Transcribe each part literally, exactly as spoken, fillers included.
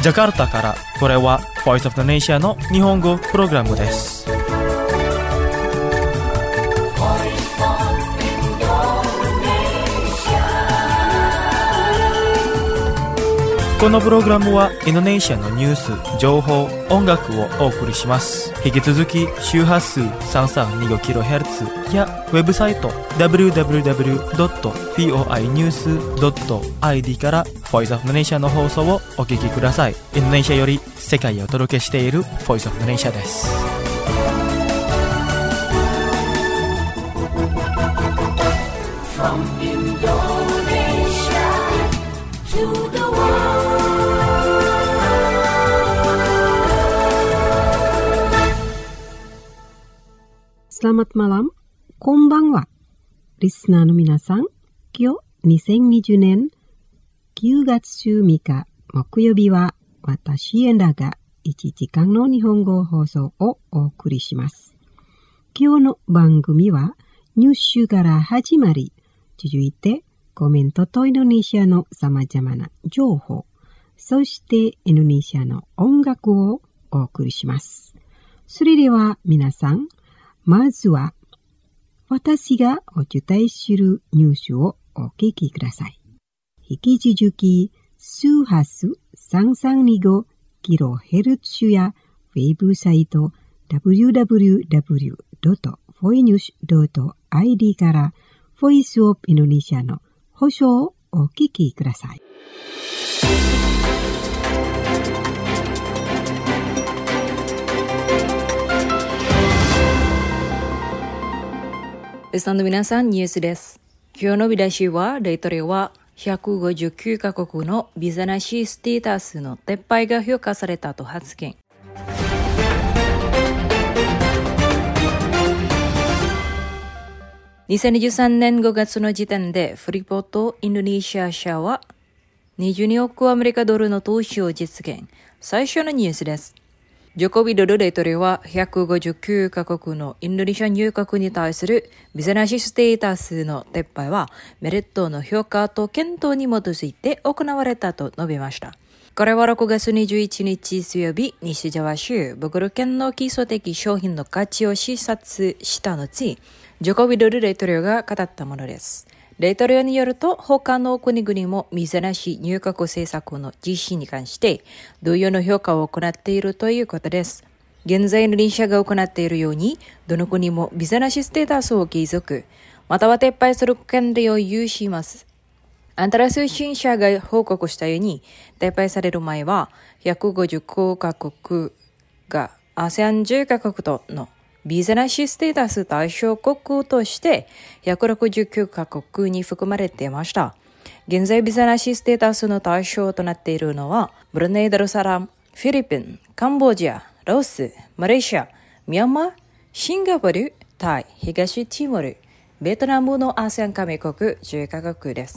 ジャカルタから、これは Voice of the Nation の日本語プログラムです。このプログラムはインドネシアのニュース、情報、音楽をお送りします。引き続き周波数 さんさんにごキロヘルツ やウェブサイト ダブリューダブリューダブリュードットフォーアイニュースドットアイディー から Voice of the Nation の放送をお聞きください。インドネシアより世界へお届けしている Voice of the Nation です。From Indonesia to the Selamat malam, こんばんは。リスナーの皆さん、今日にせんにじゅうねんきゅうがつじゅうみっか木曜日は私エンダがいちじかんの日本語放送をお送りします。今日の番組はニュースから始まり、続いてコメントとインドネシアの様々な情報、そしてインドネシアの音楽をお送りします。それでは皆さん、まずは、私がお伝えするニュースをお聞きください。引き続き、周波数さんさんにごキロヘルツ やウェブサイト ダブリューダブリューダブリュードットフォーニュースドットアイディー から Voice of Indonesia の放送をお聞きください。 リスナーの皆さん、ニュースです。今日の見出しは、大統領はひゃくごじゅうきゅうカ国のビザなしステータスの撤廃が評価されたと発言。にせんにじゅうさんねんごがつの時点で、フリポートインドネシア社はにじゅうにおくアメリカドルの投資を実現。最初のニュースです。ジョコビドル大統領はひゃくごじゅうきゅうカ国のインドネシア入国に対するビザなしステータスの撤廃はメリットの評価と検討に基づいて行われたと述べました。これはろくがつにじゅういちにち水曜日、西ジャワ州ボグル県の基礎的商品の価値を視察した後、ジョコビドル大統領が語ったものです。大統領によると、他の国々もビザなし入国政策の実施に関して同様の評価を行っているということです。現在インドネシアが行っているように、どの国もビザなしステータスを継続、または撤廃する権利を有します。アンタラ通信社が報告したように、撤廃される前はひゃくごじゅうきゅうカ国が アセアンじゅっカ国とのビザなしステータス対象国としてひゃくろくじゅうきゅうカ国に含まれていました。現在ビザなしステータスの対象となっているのは、ブルネイ・ダルサラム、フィリピン、カンボジア、ラオス、マレーシア、ミャンマー、シンガポール、タイ、東ティモール、ベトナムのアセアン加盟国じゅっカ国です。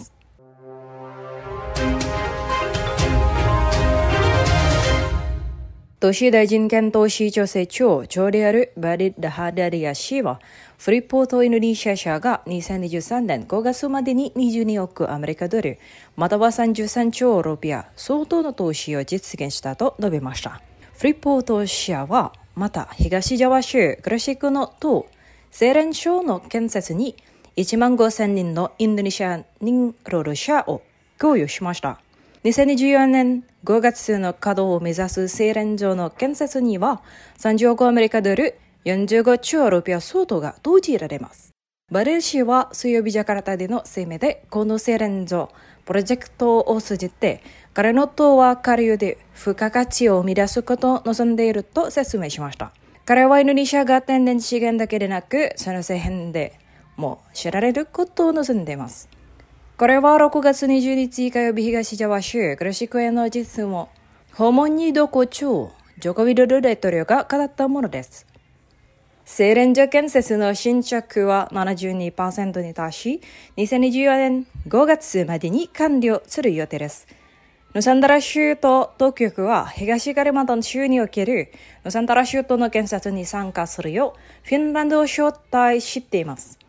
都市大臣兼都市調整庁長であるバディ・ダハダリア氏は、フリポートインドネシア社がにせんにじゅうさんねんごがつまでににじゅうにおくアメリカドル、またはさんじゅうさんちょうルピア相当の投資を実現したと述べました。フリポート社は、また東ジャワ州クラシックの島、セーレン省の建設にいちまんごせんにんのインドネシア人労働者を供与しました。にせんにじゅうよねんごがつの稼働を目指す精錬所の建設にはさんじゅうおくアメリカドルよんじゅうごちょうルピア相当が投じられます。バレル氏は水曜日ジャカルタでの声明で、この精錬所プロジェクトを通じて彼の党は下流で付加価値を生み出すことを望んでいると説明しました。彼はインドネシアが天然資源だけでなく、その製品でも知られることを望んでいます。これはろくがつにじゅうにち火曜日、東ジャワ州クラシックへの実務訪問に同行中、ジョコビドル大統領が語ったものです。精錬所建設の進捗は ななじゅうにパーセント に達し、にせんにじゅうよねんごがつまでに完了する予定です。ヌサンタラ州と当局は東カリマンタン州におけるヌサンタラ州との建設に参加するようフィンランドを招待しています。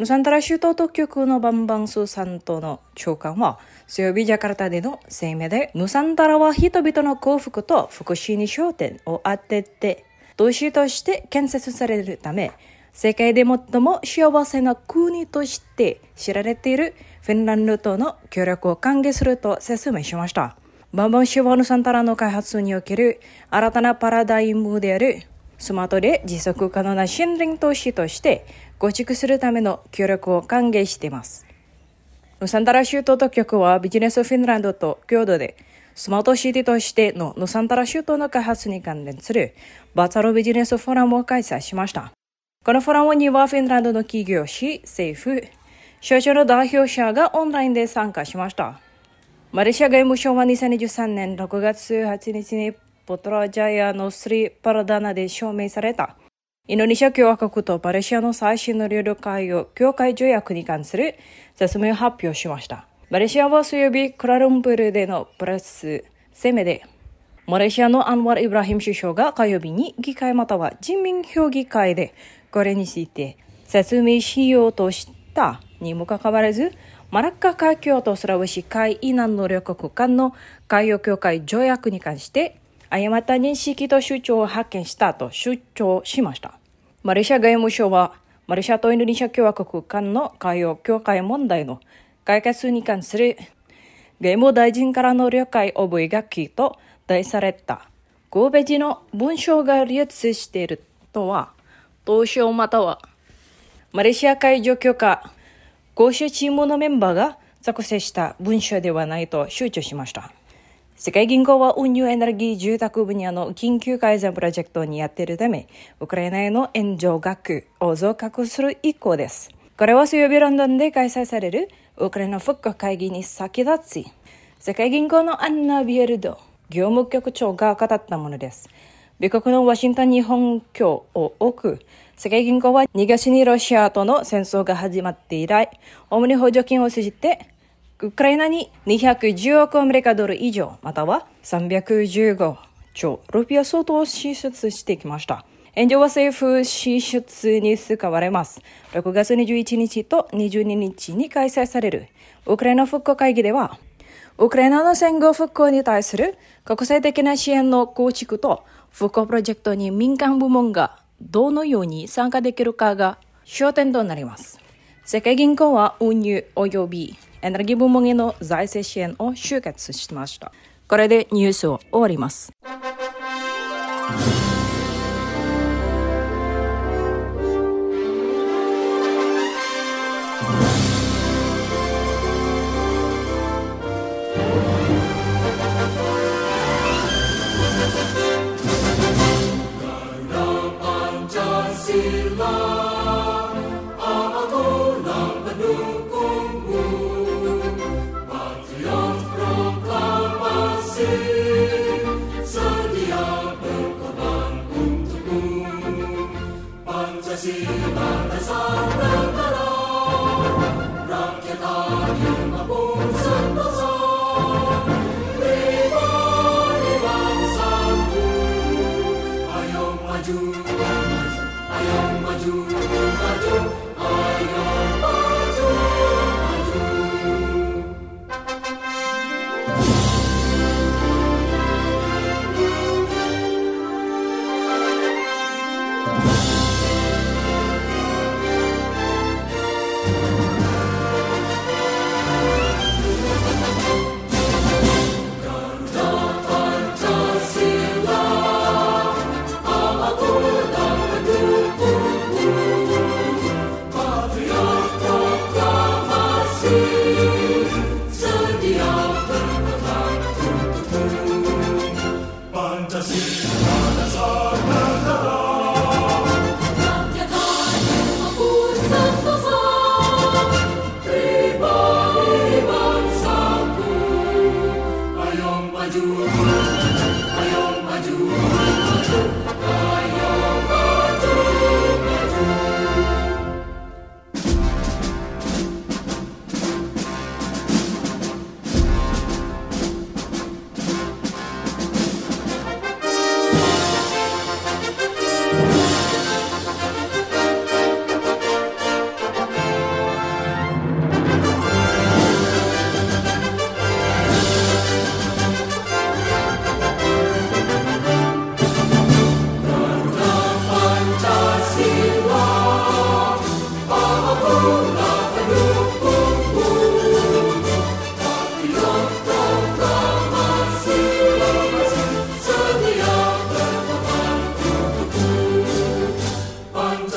ヌサンタラ州当当局のバンバンスーサントの長官は水曜日ジャカルタでの声明で、ヌサンタラは人々の幸福と福祉に焦点を当てて都市として建設されるため、世界で最も幸せな国として知られているフィンランドとの協力を歓迎すると説明しました。バンバン氏はヌサンタラの開発における新たなパラダイムであるスマートで持続可能な森林投資として構築するための協力を歓迎しています。ヌサンタラ州当局はビジネスフィンランドと共同でスマートシティとしてのヌサンタラ州当の開発に関連するバーチャルビジネスフォーラムを開催しました。このフォーラムにはフィンランドの企業し、政府、省庁の代表者がオンラインで参加しました。マレーシア外務省はにせんにじゅうさんねんろくがつはちにちにポトラジャヤのスリパラダナで署名されたインドネシア共和国とマレーシアの最新の領土海洋境界条約に関する説明を発表しました。マレーシアは水曜日クラルンプールでのプレス声明で、マレーシアのアンワル・イブラヒム首相が火曜日に議会または人民評議会でこれについて説明しようとしたにもかかわらず、マラッカ海峡とスラウェシ海以南の両国間の海洋境界条約に関して誤った認識と主張を発見したと主張しました。マレーシア外務省はマレーシアとインドネシア共和国間の海洋境界問題の解決に関する外務大臣からの了解覚書と題されたごページの文章が流出しているとは、当初またはマレーシア海上許可交渉チームのメンバーが作成した文書ではないと主張しました。世界銀行は運輸エネルギー住宅分野の緊急改善プロジェクトにやっているため、ウクライナへの援助額を増額する意向です。これは水曜日ロンドンで開催されるウクライナ復興会議に先立ち、世界銀行のアンナ・ビエルド業務局長が語ったものです。米国のワシントンに本拠を置く世界銀行はにがつにロシアとの戦争が始まって以来、主に補助金を通じてウクライナににひゃくじゅうおくアメリカドル以上、またはさんびゃくじゅうごちょうルピア相当を支出してきました。援助は政府支出に使われます。ろくがつにじゅういちにちとにじゅうににちに開催されるウクライナ復興会議では、ウクライナの戦後復興に対する国際的な支援の構築と復興プロジェクトに民間部門がどのように参加できるかが焦点となります。世界銀行は運輸及びエネルギー部門への財政支援を集結しました。これでニュースを終わります。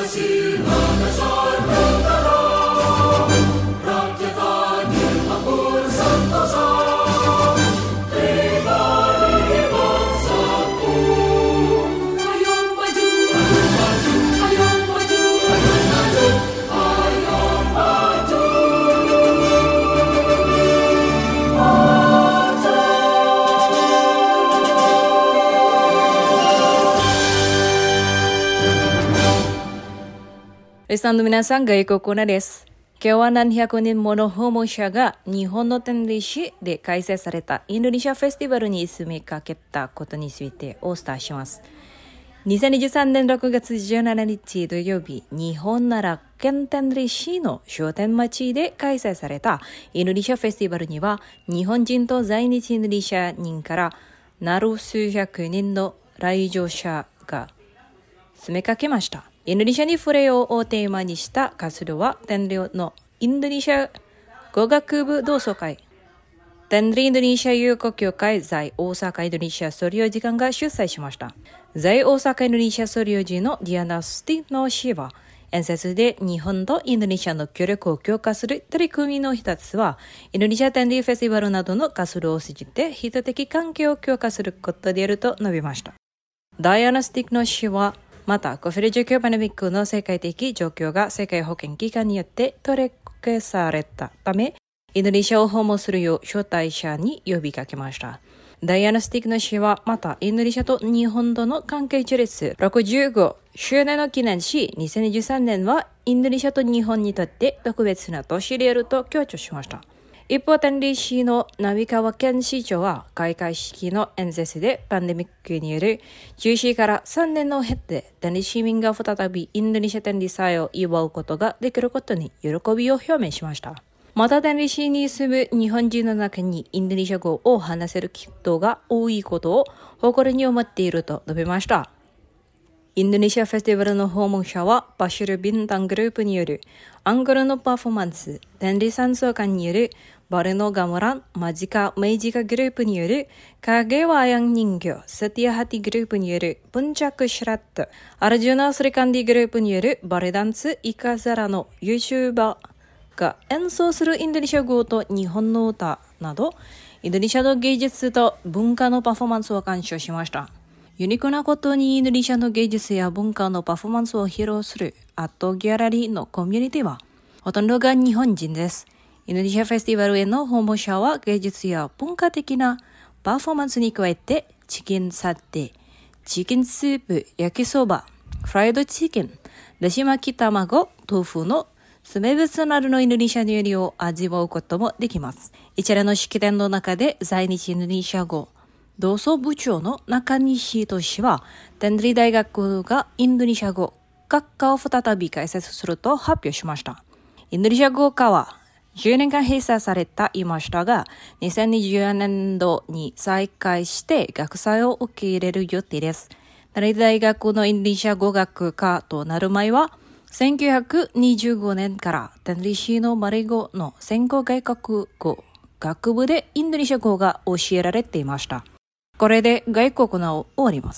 リスナーの皆さん、外国語です。今日は何百人もの訪問者が日本の天理市で開催されたインドネシアフェスティバルに詰めかけたことについてお伝えします。にせんにじゅうさんねんろくがつじゅうしちにち土曜日、日本奈良県天理市の商店町で開催されたインドネシアフェスティバルには、日本人と在日インドネシア人からなる数百人の来場者が詰めかけました。インドネシアに触れようをテーマにした活動は、天理のインドネシア語学部同窓会、天理インドネシア友好協会在大阪インドネシア総領事館が主催しました。在大阪インドネシア総領事のディアナ・スティノ氏は、演説で日本とインドネシアの協力を強化する取り組みの一つは、インドネシア天理フェスティバルなどの活動を通じて人的関係を強化することであると述べました。ダイアナ・スティノ氏は、また、コビドじゅうきゅう パンデミックの世界的状況が世界保健機関によって取り消されたため、インドネシアを訪問するよう招待者に呼びかけました。ダイアナ・スティクノ氏は、また、インドネシアと日本との関係樹立ろくじゅうごしゅうねんを記念し、にせんにじゅうさんねんはインドネシアと日本にとって特別な年であると強調しました。一方、天理市の並川県市長は開会式の演説でパンデミックによる中止からさんねんを経て、天理市民が再びインドネシア天理祭を祝うことができることに喜びを表明しました。また、天理市に住む日本人の中にインドネシア語を話せる人が多いことを誇りに思っていると述べました。インドネシアフェスティバルの訪問者は、バシル・ビンタングループによるアングルのパフォーマンス、天理山荘館によるバルのガムラン、マジカ・メイジカグループによる影ワヤン人形、サティアハティグループによるプンチャク・シュラット、アルジュナ・スリカンディグループによるバレダンス・イカザラの YouTuber が演奏するインドネシア語と日本の歌など、インドネシアの芸術と文化のパフォーマンスを鑑賞しました。ユニークなことにインドネシアの芸術や文化のパフォーマンスを披露するアートギャラリーのコミュニティはほとんどが日本人です。インドネシアフェスティバルへの訪問者は芸術や文化的なパフォーマンスに加えてチキンサテ、チキンスープ、焼きそば、フライドチキン、だし巻き卵、豆腐の名物などのインドネシア料理を味わうこともできます。一連の式典の中で在日インドネシア語同窓部長の中西俊氏は、天理大学がインドネシア語学科を再び開設すると発表しました。インドネシア語科はじゅうねんかん閉鎖されていましたが、にせんにじゅうよねんどに再開して学祭を受け入れる予定です。天理大学のインドネシア語学科となる前は、せんきゅうひゃくにじゅうごねんから天理市のマレ語の専攻外国語学部でインドネシア語が教えられていました。これで外国語を終わります。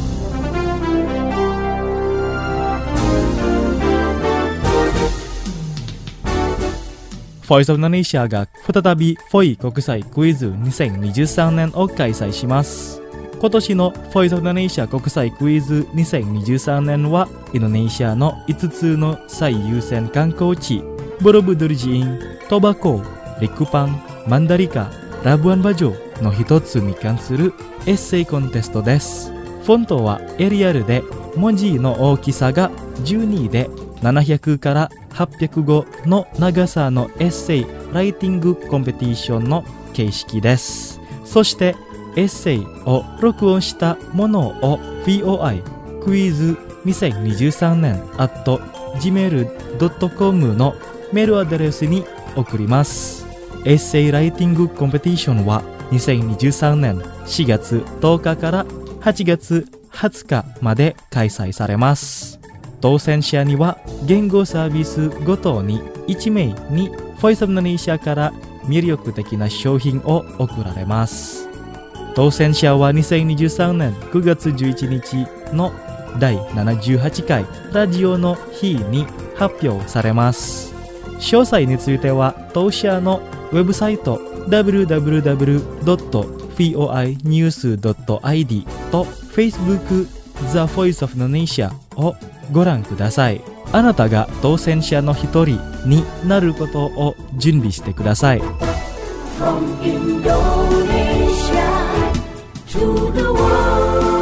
フォイスオブインドネシアが再びフォイ国際クイズにせんにじゅうさんねんを開催します。今年のフォイスオブインドネシア国際クイズにせんにじゅうさんねんは、インドネシアのいつつの最優先観光地、ボロブドゥルジイン、トバコ、リクパン、マンダリカ、ラブアンバジョの一つに関するエッセイコンテストです。フォントはエリアルで、文字の大きさがじゅうにでななひゃくからはっぴゃくごの長さのエッセイライティングコンペティションの形式です。そしてエッセイを録音したものを ブイオーアイ クイズにせんにじゅうさんねん アット ジーメール ドットコム のメールアドレスに送ります。エッセイライティングコンペティションはにせんにじゅうさんねんしがつとおかからはちがつはつかまで開催されます。当選者には言語サービスごとにいちめいにフォイスオブインドネシアから魅力的な商品を贈られます。当選者はにせんにじゅうさんねんくがつじゅういちにちのだいななじゅうはちかいラジオの日に発表されます。詳細については当社のウェブサイト ダブリューダブリューダブリュードットフォーアイニュースドットアイディー と Facebook The Voice of Indonesia をご覧ください。あなたが当選者の一人になることを準備してください。 From Indonesia to the world.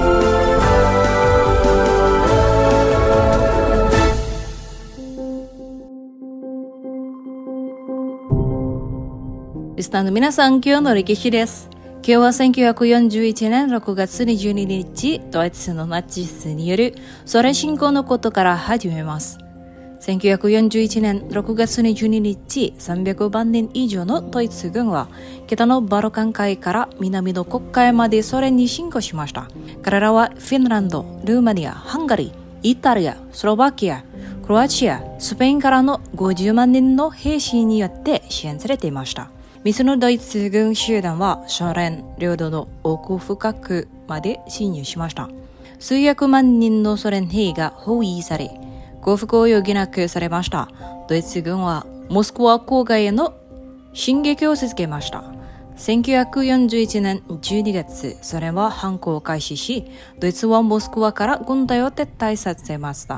Listenerの皆さん、今日の歴史です。今日はせんきゅうひゃくよんじゅういちねんろくがつにじゅうににち、ドイツのナチスによるソ連侵攻のことから始めます。せんきゅうひゃくよんじゅういちねんろくがつにじゅうににち、さんびゃくまんにん以上のドイツ軍は北のバルカン海から南の黒海までソ連に侵攻しました。彼らはフィンランド、ルーマニア、ハンガリー、イタリア、スロバキア、クロアチア、スペインからのごじゅうまんにんの兵士によって支援されていました。ミスのドイツ軍集団はソ連領土の奥深くまで侵入しました。数百万人のソ連兵が包囲され、降伏を余儀なくされました。ドイツ軍はモスクワ郊外への進撃を続けました。せんきゅうひゃくよんじゅういちねんじゅうにがつ、ソ連は反攻を開始し、ドイツはモスクワから軍隊を撤退させました。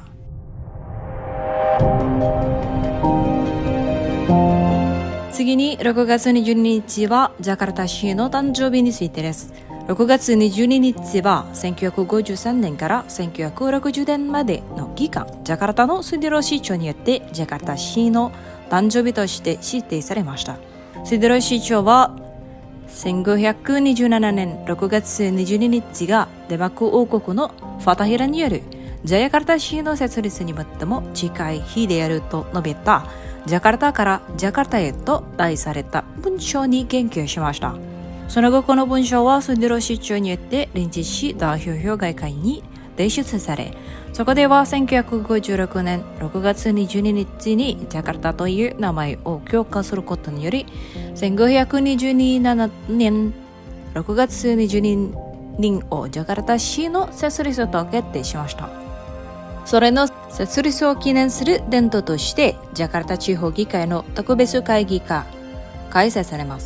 次にろくがつにじゅうににちはジャカルタ市の誕生日についてです。ろくがつにじゅうににちはせんきゅうひゃくごじゅうさんねんからせんきゅうひゃくろくじゅうねんまでの期間、ジャカルタのスディロ市長によってジャカルタ市の誕生日として指定されました。スディロ市長はせんごひゃくにじゅうななねんろくがつにじゅうににちがデマク王国のファタヒラによるジャカルタ市の設立に最も近い日であると述べたジャカルタからジャカルタへと題された文章に言及しました。その後この文章はスディロ市長によって臨時市代表評議会に提出され、そこではせんきゅうひゃくごじゅうろくねんろくがつにじゅうににちにジャカルタという名前を強化することにより、せんごひゃくにじゅうななねんろくがつにじゅうににちをジャカルタ市の設立と決定しました。それの設立を記念する伝統としてジャカルタ地方議会の特別会議が開催されます。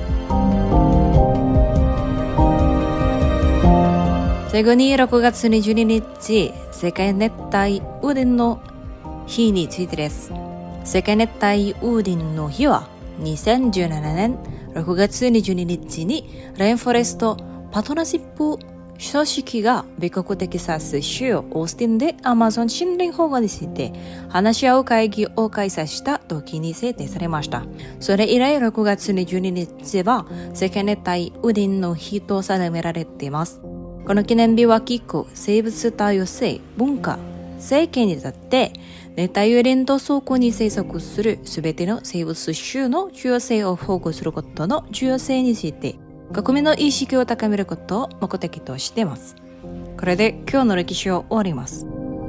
最後にろくがつにじゅうににち、世界熱帯雨林の日についてです。世界熱帯雨林の日はにせんじゅうななねんろくがつにじゅうににちにレインフォレストパートナーシップ組織が米国テキサス州オースティンでアマゾン森林保護について話し合う会議を開催した時に制定されました。それ以来ろくがつにじゅうににちは世界熱帯雨林の日と定められています。この記念日は気候、生物多様性、文化、政権に立って熱帯雨林とそこに生息するすべての生物種の重要性を保護することの重要性について国民の意識を高めることを目的としています。これで今日の歴史を終わります。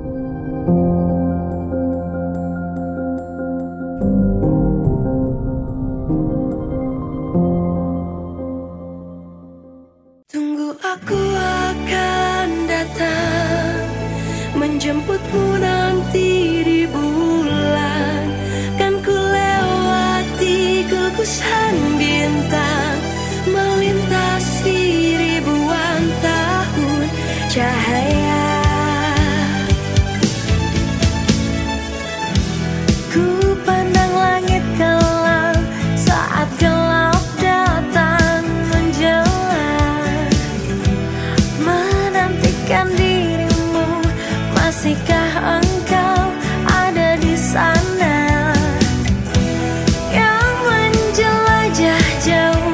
Tunggu aku akan datang menjemputmu nanti di bulan, kan ku lewati gugusan bintang melintasi ribuan tahun cahaya. Ku pandang langit kelam saat gelap datang menjelang, menantikan dirimu, masihkah engkau ada di sana yang menjelajah jauh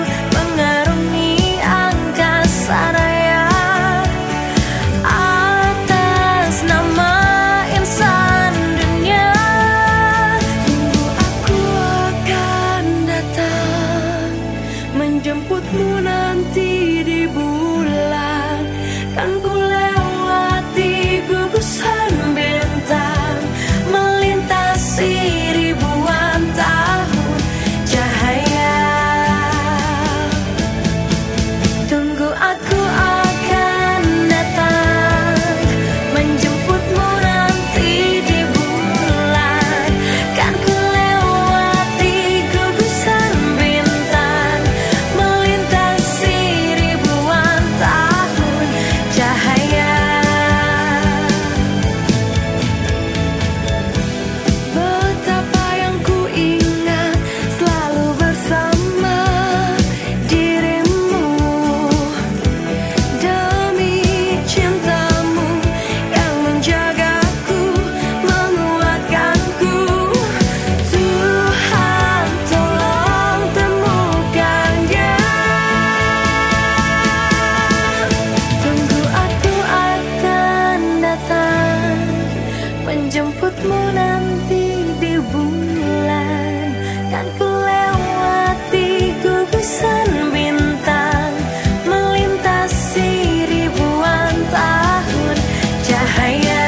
menjemputmu nanti di bulan. Kan ku lewati gugusan bintang, melintasi ribuan tahun cahaya.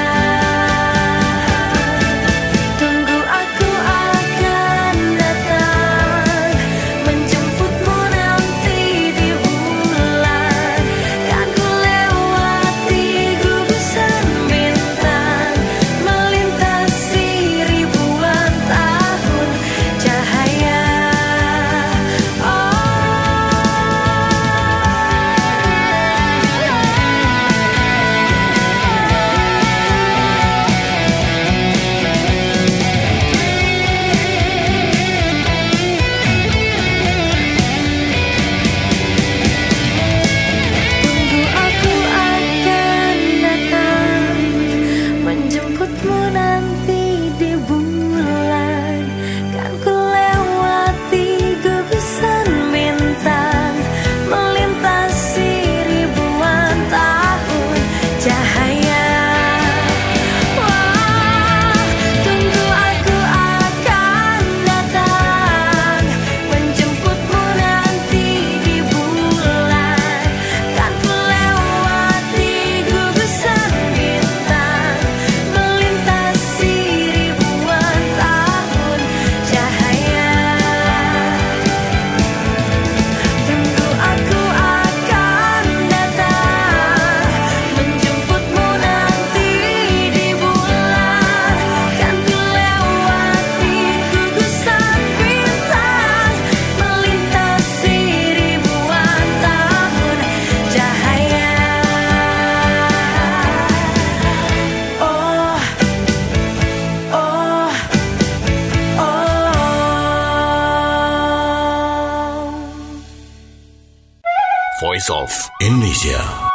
Voice of Indonesia.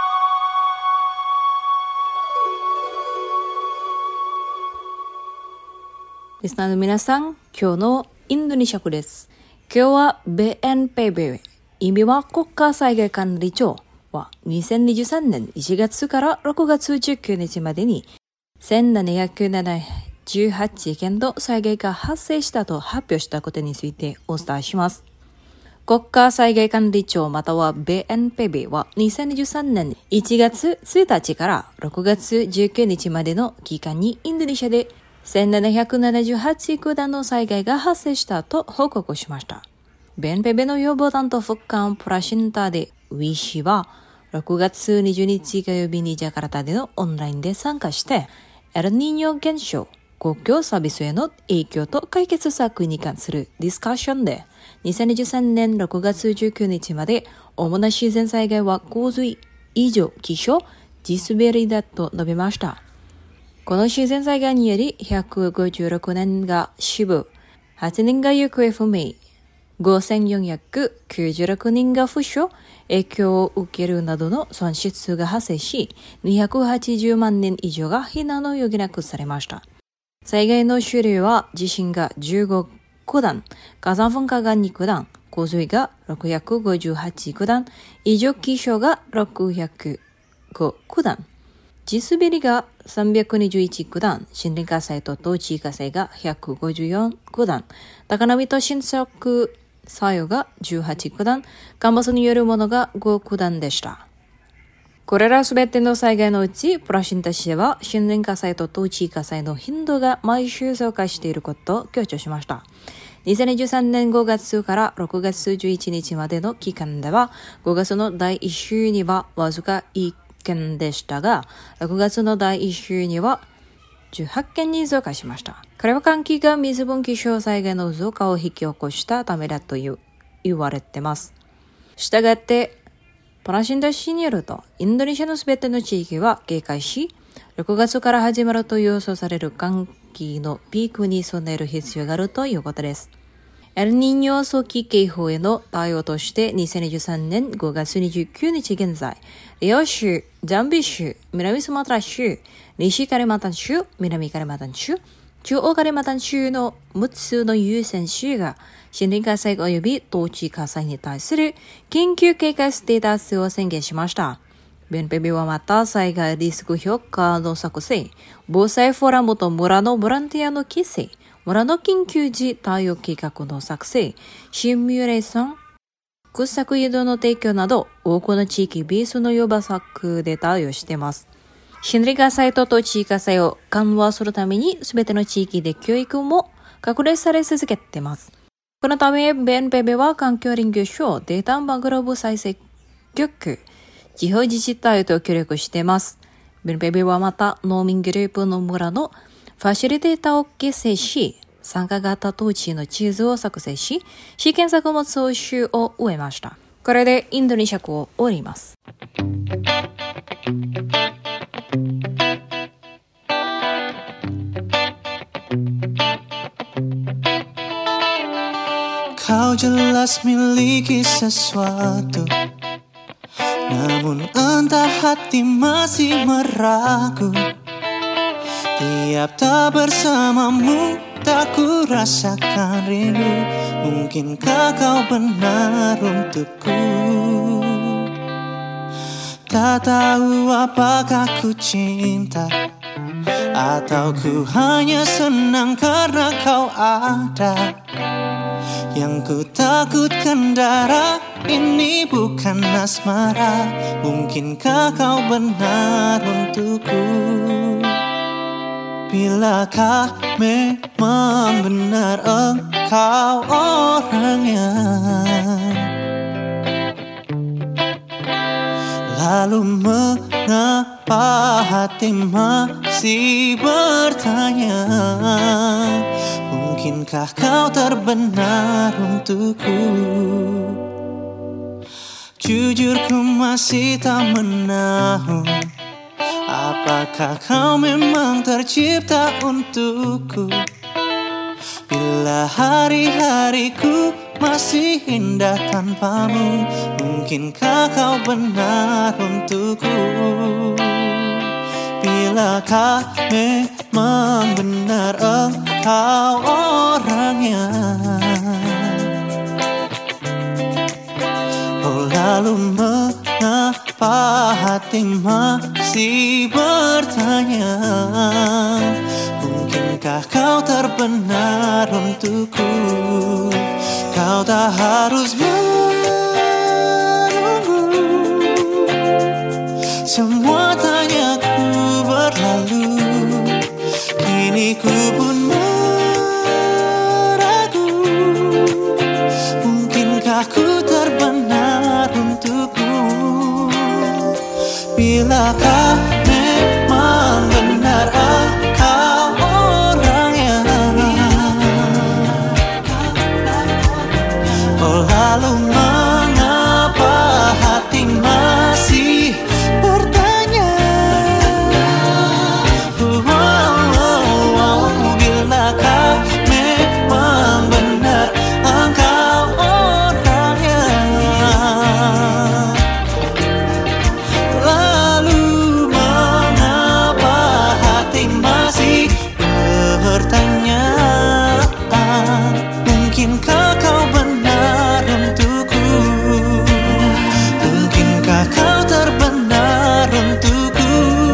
リスナーの皆さん、今日のインドネシア語です。今日は ビーエヌピービー、意味は国家災害管理庁はにせんにじゅうさんねんいちがつからろくがつじゅうくにちまでにせんななひゃくじゅうはちけんの災害が発生したと発表したことについてお伝えします。国家災害管理庁または ビーエヌピービー はにせんにじゅうさんねんいちがつついたちからろくがつじゅうくにちまでの期間にインドネシアでせんななひゃくななじゅうはちくだんの災害が発生したと報告しました。ビーエヌピービー の予防担当副官プラシンタでウィ氏はろくがつにじゅうにち火曜日にジャカルタでのオンラインで参加してエルニーニョ現象、公共サービスへの影響と解決策に関するディスカッションでにせんにじゅうさんねんろくがつじゅうくにちまで主な自然災害は洪水、異常気象、地滑りだと述べました。この自然災害によりひゃくごじゅうろくにんが死亡、はちにんが行方不明、ごせんよんひゃくきゅうじゅうろくにんが負傷、影響を受けるなどの損失が発生し、にひゃくはちじゅうまんにん以上が避難を余儀なくされました。災害の種類は地震がじゅうごくだん、火山噴火がにくだん、洪水がろくひゃくごじゅうはちくだん、異常気象がろくひゃくごくだん、地滑りがさんびゃくにじゅういちくだん、森林火災と土地火災がひゃくごじゅうよんくだん、高波と浸食作用がじゅうはちくだん、干ばつによるものがごくだんでした。これらすべての災害のうち、プラシンタ市では森林火災と土地火災の頻度が毎週増加していることを強調しました。にせんにじゅうさんねんごがつからろくがつじゅういちにちまでの期間では、ごがつのだいいっ週にはわずかいっけんでしたが、ろくがつのだいいっ週にはじゅうはちけんに増加しました。これは寒気が水分気象災害の増加を引き起こしたためだという言われています。したがって、プラシンタ市によると、インドネシアのすべての地域は警戒し、ろくがつから始まると予想される寒気のピークに備える必要があるということです。エルニーニョ早期警報への対応として、にせんにじゅうさんねんごがつにじゅうくにち現在、レオ州、ジャンビ州、南スマトラ州、西カリマンタン州、南カリマンタン州、中央カリマンタン州のむっつの優先州が、森林火災及び土地火災に対する緊急警戒ステータスを宣言しました。 ベンペビはまた災害リスク評価の作成、防災フォーラムと村のボランティアの規制、村の緊急時対応計画の作成、シミュレーション、掘削移動の提供など、多くの地域ベースの予防策で対応しています。森林火災と地域火災を緩和するために、すべての地域で教育も拡大され続けています。このため、ベンペビは環境林業省データマングローブ再生局、地方自治体と協力しています。ベンペビはまた農民グループの村のファシリテーターを結成し、参加型土地の地図を作成し、試験作物収集を終えました。これでインドネシア語を終わります。 Kau jelas miliki sesuatu, namun entah hati masih meragu. Tiap tak bersamamu, tak ku rasakan rindu. Mungkinkah kau benar untukku? Tak tahu apakah ku cinta, atau ku hanya senang karena kau ada. Yang ku takutkan darah ini bukan asmara. Mungkinkah kau benar untukku? Bilakah memang benar engkau orangnya? Lalu mengapa hati masih bertanya? Mungkinkah kau terbenar untukku? Jujur ku masih tak menahu, apakah kau memang tercipta untukku? Bila hari-hariku masih indah tanpamu, mungkinkah kau benar untukku? Bilakah memang benar engkau orangnya? Oh, lalu mengapa hati masih bertanya? Mungkinkah kau terbenar untukku? Kau tak harus menunggu, semua tanyaku berlalu. Kini ku pun meragu, mungkinkah ku terbenar untukmu? Bilakah memang benar engkau orangnya? Oh, lalu mengapa hati masih bertanya? Oh, oh, oh, oh. Bilakah memang benar engkau orangnya? Lalu mengapa hati masih bertanya? Mungkinkah kau benar untukku? Mungkinkah kau terbenar untukku?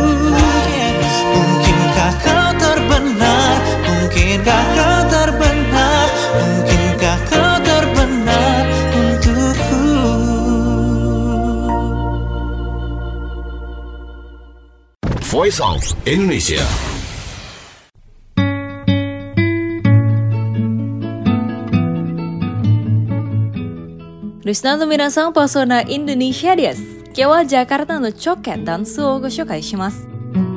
Mungkinkah kau terbenar? Mungkinkah kau terbenar? Mungkinkah kau terbenar untukku? Voice of Indonesia. Listenerの皆さん、パーソナインドネシアです。今日はジャカルタのチョケダンスをご紹介します。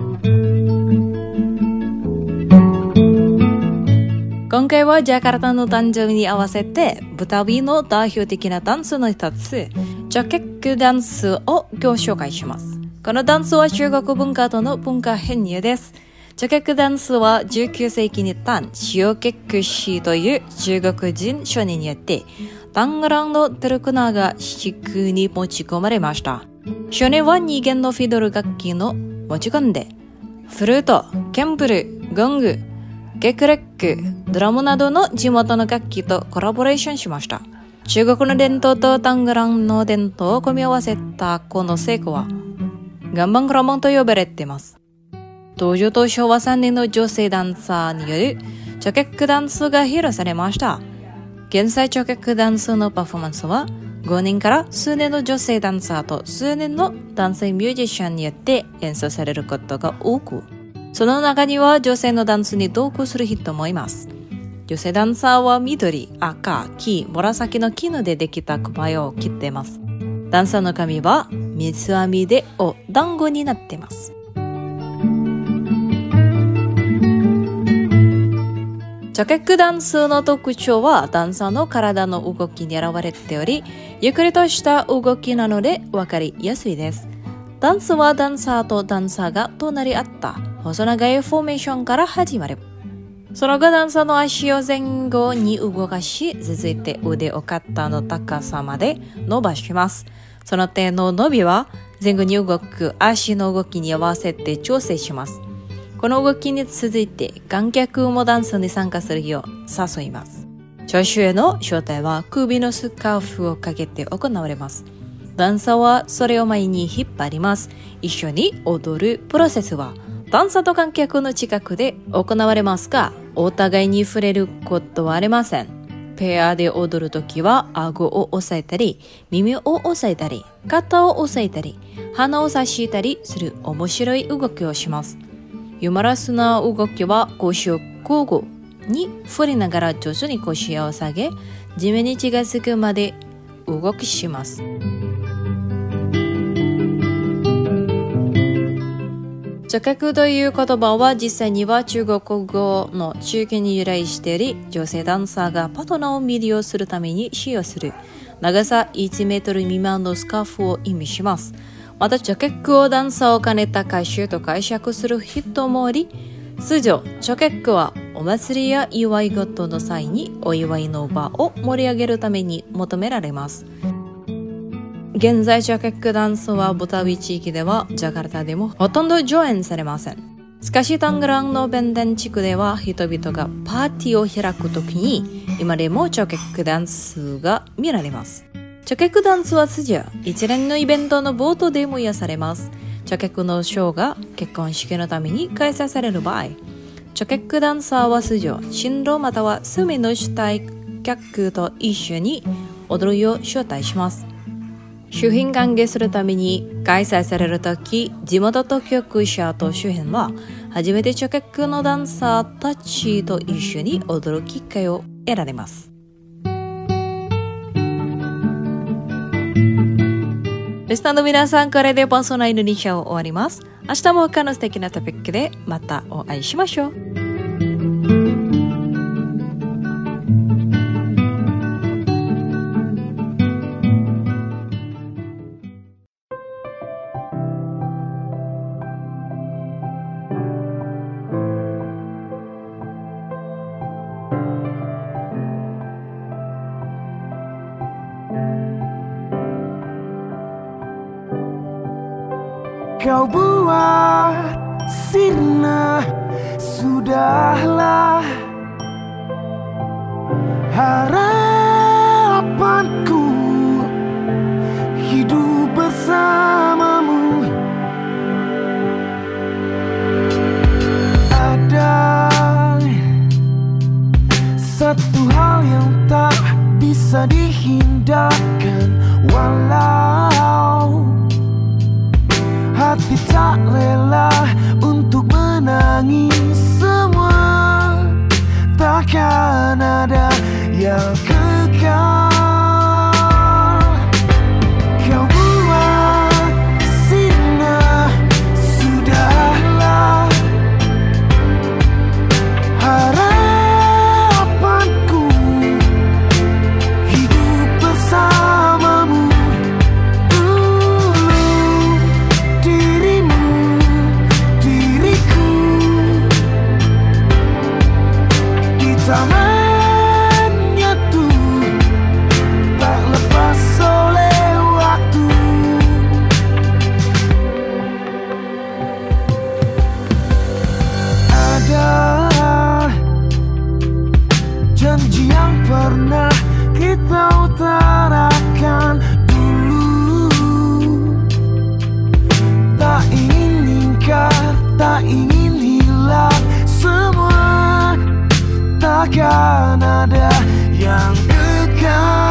今回はジャカルタの誕生日に合わせて、ブタビの代表的なダンスの一つ、チョケックダンスをご紹介します。このダンスは中国文化との文化編入です。チョケックダンスはじゅうきゅう世紀にタン・シオケック氏という中国人商人によって、タングランのトルクナが四区に持ち込まれました。少年はに弦のフィドル楽器の持ち込んで、フルート、ケンブル、ゴング、ゲクレック、ドラムなどの地元の楽器とコラボレーションしました。中国の伝統とタングランの伝統を組み合わせたこの成果は、 岩盤クロモンと呼ばれています。登場としょうわさんねんの女性ダンサーによるチョケックダンスが披露されました。現在チョケックダンスのパフォーマンスはごねんから数年の女性ダンサーと数年の男性ミュージシャンによって演奏されることが多く、その中には女性のダンスに同行する人もいます。女性ダンサーは緑、赤、黄、紫の絹でできた首を着っています。ダンサーの髪は三つ編みでお団子になっています。チョケックダンスの特徴はダンサーの体の動きに現れており、ゆっくりとした動きなので分かりやすいです。ダンスはダンサーとダンサーが隣り合った細長いフォーメーションから始まる。その後ダンサーの足を前後に動かし、続いて腕を肩の高さまで伸ばします。その手の伸びは前後に動く足の動きに合わせて調整します。この動きに続いて観客もダンスに参加するよう誘います。聴衆への招待は首のスカーフをかけて行われます。ダンサーはそれを前に引っ張ります。一緒に踊るプロセスはダンサーと観客の近くで行われますが、お互いに触れることはありません。ペアで踊るときは顎を押さえたり、耳を押さえたり、肩を押さえたり、鼻を差したりする面白い動きをします。ユーモラスな動きは腰を交互に振りながら徐々に腰を下げ、地面に血がつくまで動きします。チョケックという言葉は実際には中国語の中期に由来しており、女性ダンサーがパートナーを魅了するために使用する長さいちメートル未満のスカーフを意味します。またチョケックをダンサーを兼ねた歌手と解釈する人もおり、通常チョケックはお祭りや祝い事の際にお祝いの場を盛り上げるために求められます。現在チョケックダンスはボタウイ地域ではジャカルタでもほとんど上演されません。しかしタングランのベンデン地区では人々がパーティーを開くときに今でもチョケックダンスが見られます。チョケックダンスは通常一連のイベントの冒頭で燃やされます。チョケックのショーが結婚式のために開催される場合、チョケックダンサーは通常新郎または数名の主体客と一緒に踊るよう招待します。周辺歓迎するために開催されるとき、地元当局者と周辺は初めてチョケックのダンサーたちと一緒に踊る機会を得られます。リスナーの皆さん、これでパーソナインドニシャを終わります。明日も他の素敵なトピックでまたお会いしましょう。 Kau buat sirna, sudahlah harapanku hidup bersamamu. Ada satu hal yang tak bisa dihindarkan, walau hati tak rela untuk menangis, semua takkan ada yang kekal. Kau buat sinar, sudahlah harapanku hidup bersamamu. Zamannya tuh tak lepas oleh waktu. Ada janji yang pernah kita utarakan dulu, tak takkan ada yang dekat.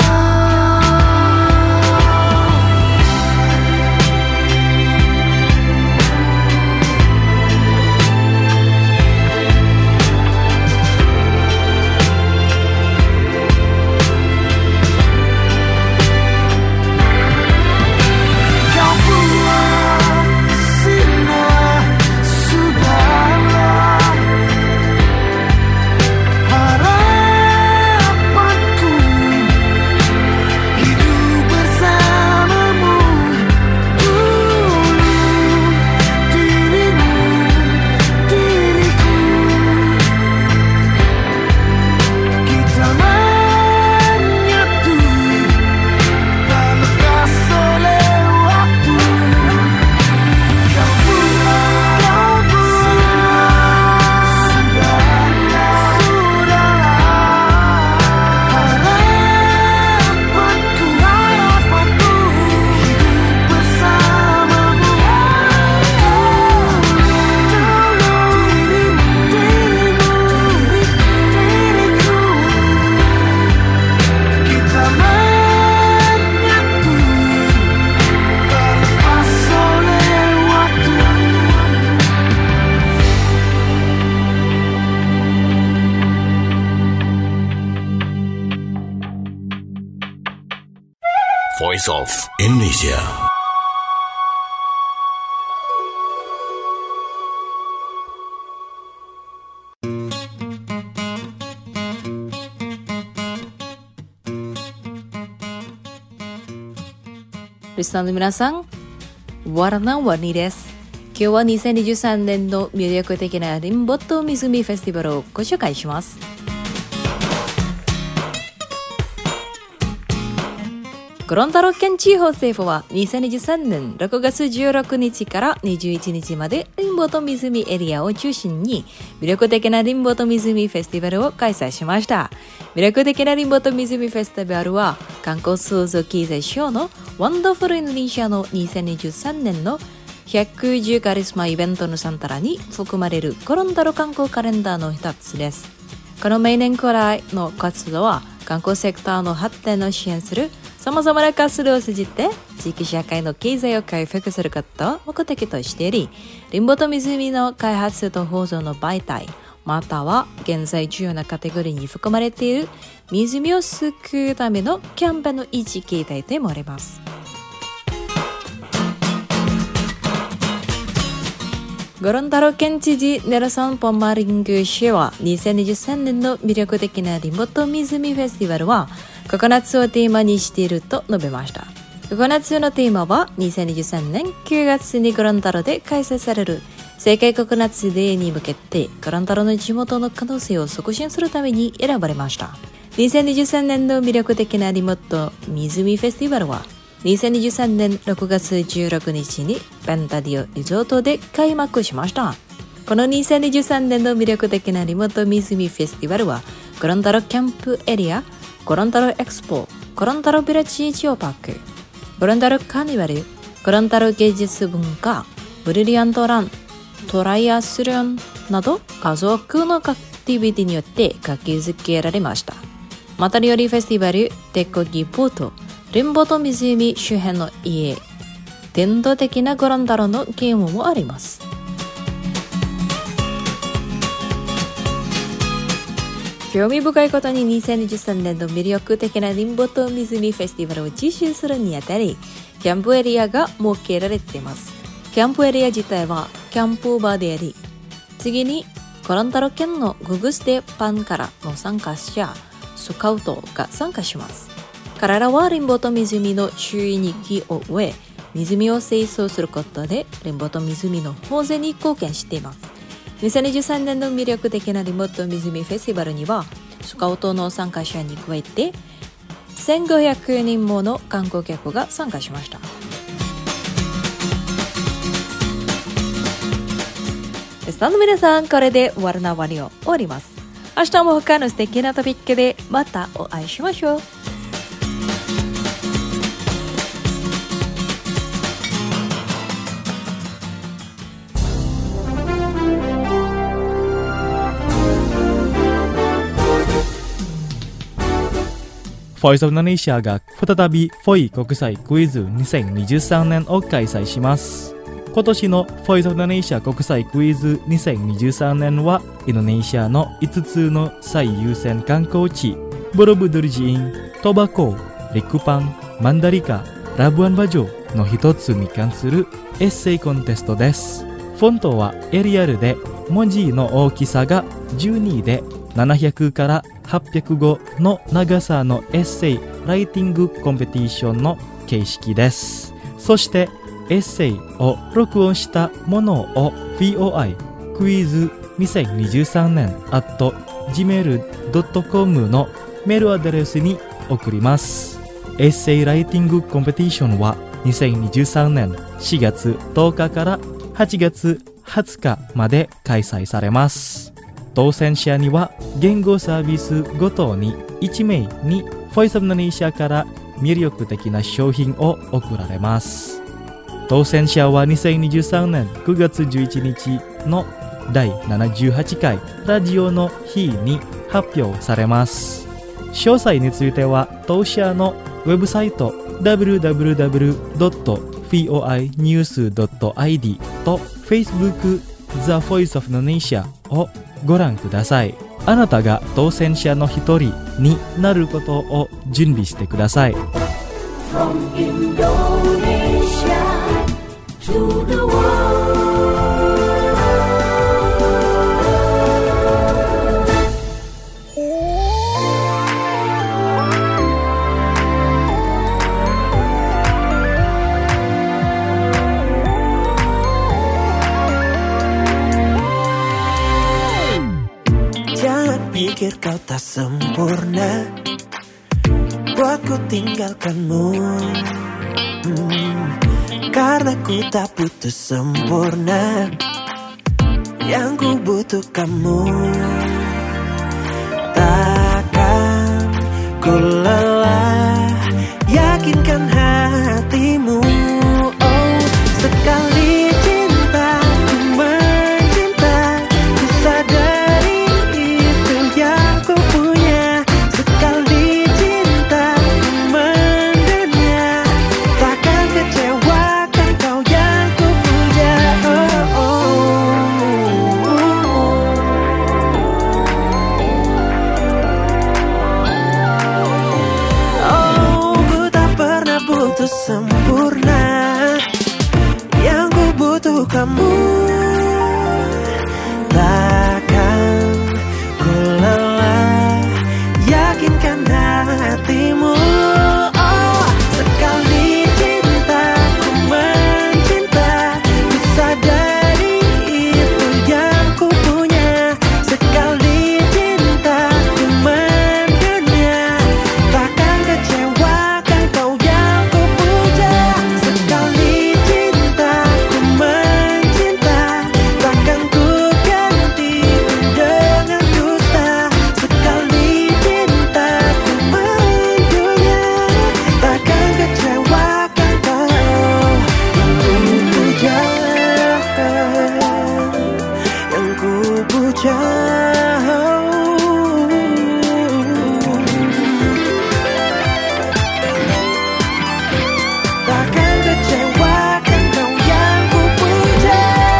Voice of Indonesia. Listenerの皆さん、warna-warniです。今日はにせんにじゅうさんねんの魅力的なリンボと湖フェスティバルをご紹介します。コロンタロ県地方政府はにせんにじゅうさんねんろくがつじゅうろくにちからにじゅういちにちまでリンボと湖エリアを中心に魅力的なリンボと湖フェスティバルを開催しました。魅力的なリンボと湖フェスティバルは観光創造経済省のワンダフルインドネシアのにせんにじゅうさんねんのひゃくじゅうカリスマイベントのサンタラに含まれるコロンタロ観光カレンダーの一つです。この毎年くらいの活動は観光セクターの発展を支援する様々な活動を通じて地域社会の経済を回復することを目的としており、リンボと湖の開発と保存の媒体、または現在重要なカテゴリーに含まれている湖を救うためのキャンペーンの維持形態ともあります。ゴロンタロ県知事ネルソン・ポマリング氏はにせんにじゅうさんねんの魅力的なリンボと湖フェスティバルはココナッツをテーマにしていると述べました。ココナッツのテーマはにせんにじゅうさんねんきゅうがつにゴロンタロで開催される世界ココナッツデーに向けてゴロンタロの地元の可能性を促進するために選ばれました。にせんにじゅうさんねんの魅力的なリンボと湖フェスティバルはにせんにじゅうさんねんろくがつじゅうろくにちにペンタディオリゾートで開幕しました。このにせんにじゅうさんねんの魅力的なリモート湖フェスティバルはゴロンタロキャンプエリア、ゴロンタロエクスポ、ゴロンタロビレッジジオパーク、ゴロンタロカーニバル、ゴロンタロ芸術文化、ブリリアントラン、トライアスロンなど数多くのアクティビティによって活気づけられました。またよりフェスティバルテコギポート、リンボと湖周辺の家、伝統的なゴロンタロのゲームもあります。興味深いことににせんにじゅうさんねんの魅力的なリンボと湖フェスティバルを実施するにあたり、キャンプエリアが設けられています。キャンプエリア自体はキャンプ場であり、次にゴロンタロ県のググステパンからの参加者、スカウトが参加します。彼らはリンボと湖の周囲に木を植え、湖を清掃することでリンボと湖の保全に貢献しています。にせんにじゅうさんねんの魅力的なリンボと湖フェスティバルには、スカウトの参加者に加えてせんごひゃくにんもの観光客が参加しました。スタンドの皆さん、これで終わるなわりを終わります。明日も他の素敵なトピックでまたお会いしましょう。 Voice of Indonesia が再びフォイ国際クイズにせんにじゅうさんねんを開催します。今年の Voice of Indonesia 国際クイズにせんにじゅうさんねんはインドネシアのいつつの最優先観光地ボロブドゥルジーン、トバコ、リクパン、マンダリカ、ラブアンバジョの一つに関するエッセイコンテストです。フォントはエリアルで文字の大きさがじゅうにでななひゃくからはっぴゃくごの長さのエッセイライティングコンペティションの形式です。そしてエッセイを録音したものを ブイオーアイ クイズにせんにじゅうさんねん アット ジーメール ドットコム のメールアドレスに送ります。エッセイライティングコンペティションはにせんにじゅうさんねんしがつとおかからはちがつはつかまで開催されます。当選者には言語サービスごとにいちめいに Voice of Indonesia から魅力的な商品を贈られます。当選者はにせんにじゅうさんねんくがつじゅういちにちのだいななじゅうはちかいラジオの日に発表されます。詳細については当社のウェブサイト ダブリューダブリューダブリュードットフォーアイニュースドットアイディー と Facebook The Voice of Indonesia をご覧ください。あなたが当選者の一人になることを準備してください。 From Indonesia to the world. Jangan pikir kau tak sempurna, buatku tinggalkanmu. hmm, Karena ku tak butuh sempurna, yang ku butuh kamu. Takkan ku lelah yakinkan hatimu. Oh, sekali cinta ku mencinta, ku sadari itu yang ku punya. Sekali cinta ku mendunia, takkan kecewakan kau yang ku puja. Oh, oh, oh, ku tak pernah butuh sempurna, yang ku butuh kamu. Takkan ku lelah yakinkan hatimu. Oh, sekali cinta ku mencinta, ku sadari itu yang ku punya. Sekali cinta ku mendunia, takkan kecewakan kau yang ku puja. Sekali cinta ku mencinta, takkan ku gantikan dengan dusta. Sekali cinta ku mendunia, takkan kecewakan kau yang ku puja, yang ku puja. Takkan kecewakan kau yang ku puja.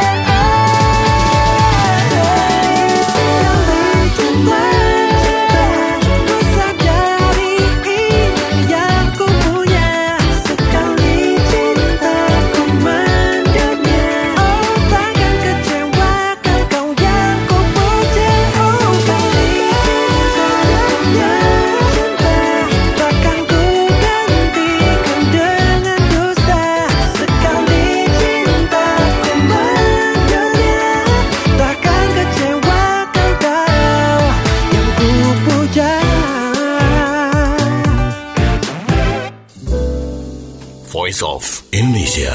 Sekali cinta, ku sadari ini yang ku punya. Sekali cinta ku mendunia, oh takkan kecewakan kau yang ku puja. Oh, sekali cinta, takkan ku gantikan dengan dusta. Sekali cinta ku mendunia, takkan kecewakan kau yang ku puja. Voice of Indonesia.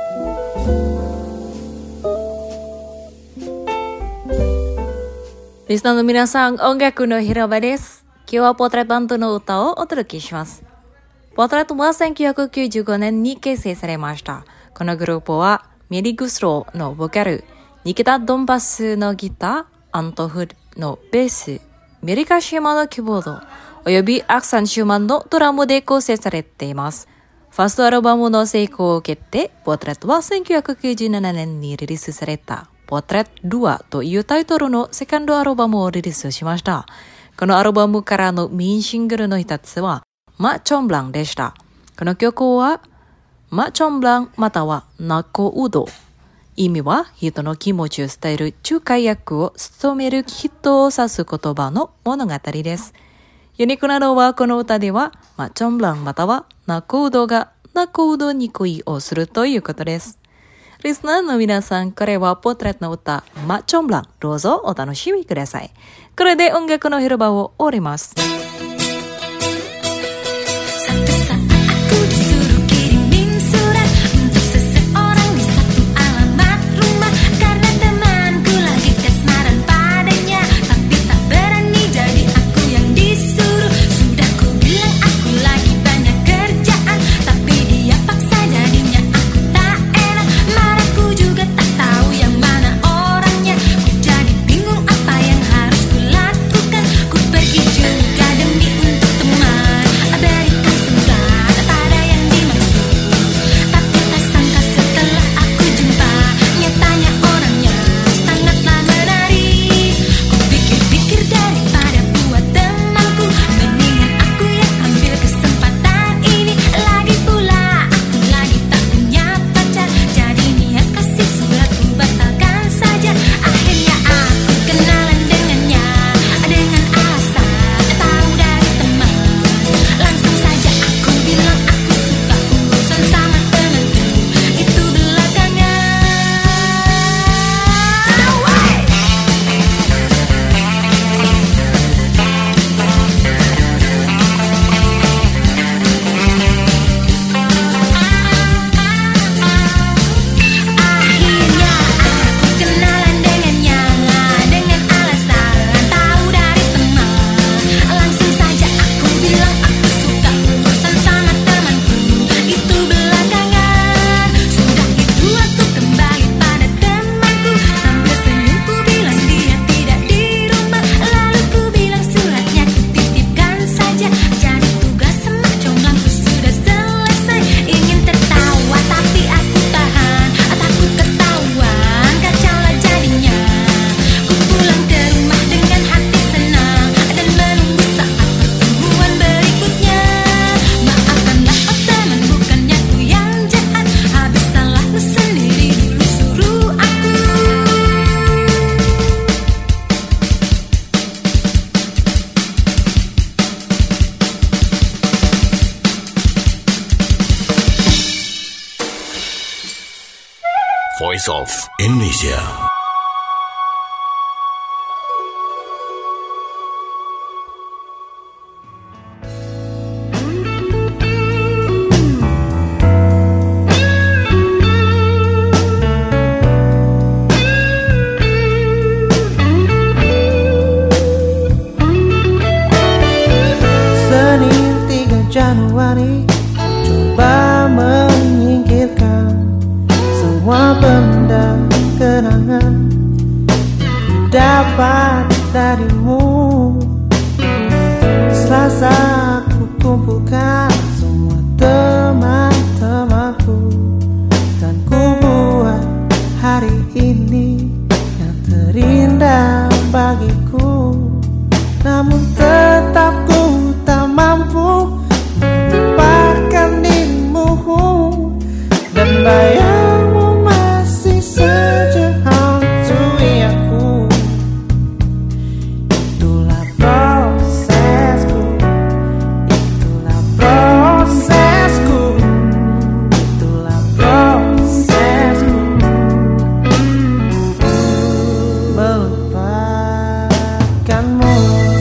リスナーの皆さん、音楽の広場です。今日はポートレバンドの歌をお届けします。ポートレットはせんきゅうひゃくきゅうじゅうごねんに結成されました。このグループはメリグスローのボーカル、ニキタ・ドンバスのギター、アントフのベースメリカ島のキーボードおよびアクさんじゅうまんのドラムで構成されています。ファーストアルバムの成功を受けて、ポートレットはせんきゅうひゃくきゅうじゅうななねんにリリースされたポートレットツーというタイトルのセカンドアルバムをリリースしました。このアルバムからのメインシングルの一つはマチョンブランでした。この曲はマチョンブランまたはナコウド。意味は人の気持ちを伝える仲介役を務める人を指す言葉の物語です。ユニークなのはこの歌ではマチョンブランまたはナコウドがナコウドに恋をするということです。リスナーの皆さん、これはポートレートの歌マチョンブラン、どうぞお楽しみください。これで音楽の広場を終わります。 Voice of Indonesia. Senin tiga Januari, coba menyingkirkan semua benda kenangan dapat darimu. Selasa ku kumpulkan semua teman-temanku dan ku buat hari ini yang terindah bagiku. Namun tetap ku tak mampu melupakan dirimu dan bayangmu masih saja hantui aku. Itulah prosesku, itulah prosesku, itulah prosesku melupakanmu.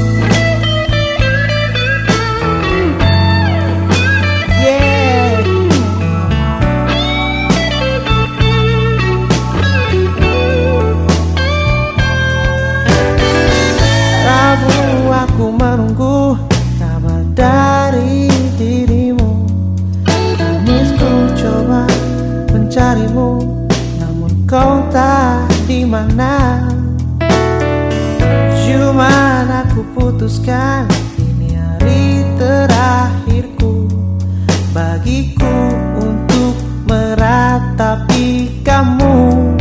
Aku menunggu kabar dari dirimu. Kamis ku coba mencarimu, namun kau tak di mana. Jumat aku putus putuskan ini hari terakhirku bagiku untuk meratapi kamu.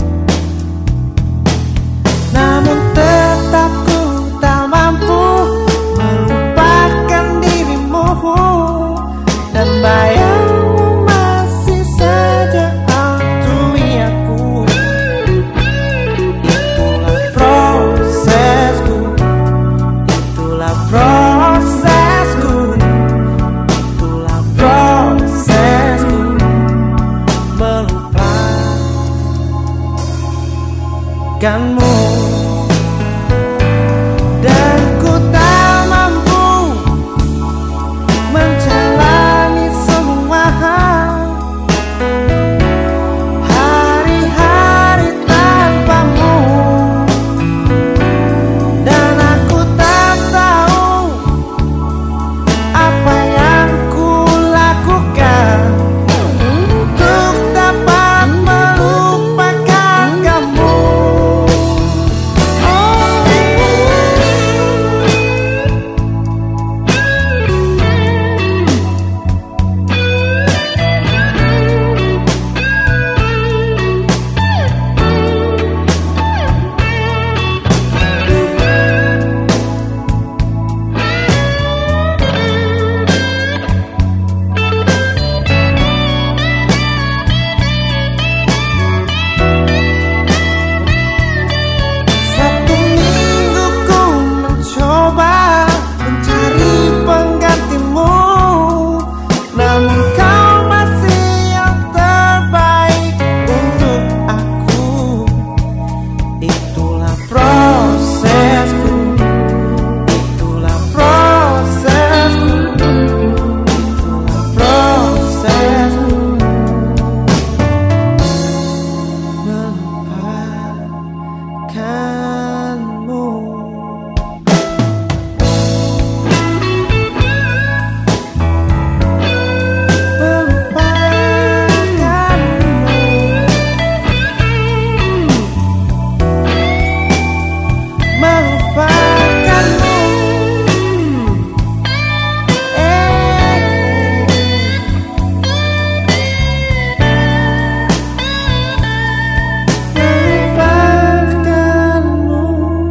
Namun tetap ku tak mampu melupakan dirimu, dan bayangmu masih saja hantui aku. Itulah prosesku, itulah prosesku, itulah prosesku melupakanmu. Dan ku tak mampu menjalani semua hari-hari tanpamu, dan aku tak tahu apa yang ku lakukan untuk dapat melupakan kamu. Satu minggu ku mencoba mencari penggantimu, namun kau masih yang terbaik untuk aku. Itulah prosesku, itulah prosesku, itulah prosesku melupakanmu. Melupakanmu, eh, melupakanmu.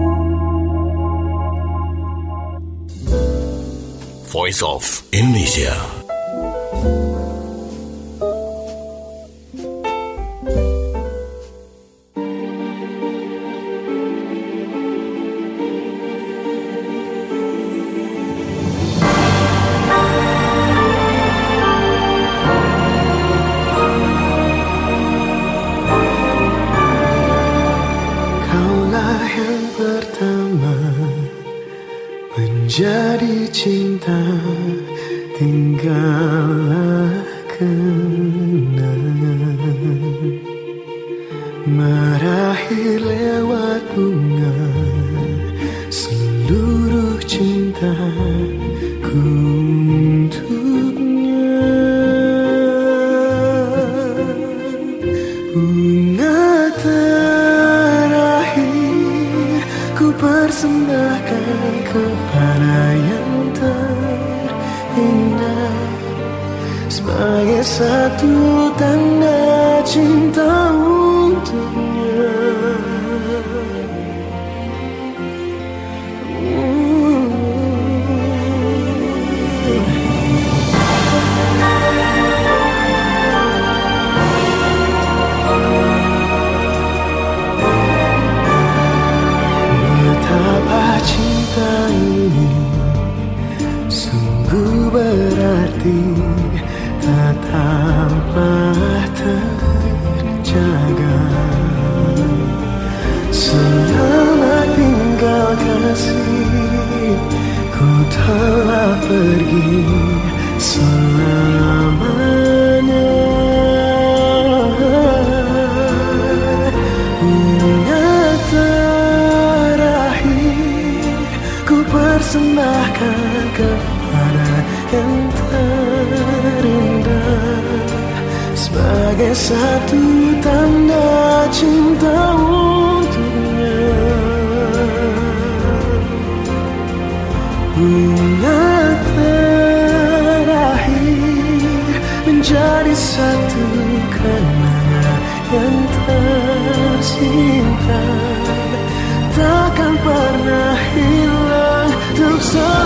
Voice of Indonesia. Kaulah yang pertama menjadi cinta, tinggallah kenangan meraih lewat bunga seluruh cintaku untuknya. Bunga terakhir ku persembahkan kepada yang terindah sebagai satu tanda cinta untuknya. Betapa cinta ini sungguh berarti, tetaplah terjaga. Selama tinggal kasih, ku telah pergi selamanya. Bunga terakhir ku persembahkan kepada yang terindah sebagai satu tanda cinta untuknya. bunga terakhir menjadi satu kenangan yang tersimpan, takkan pernah hilang untuk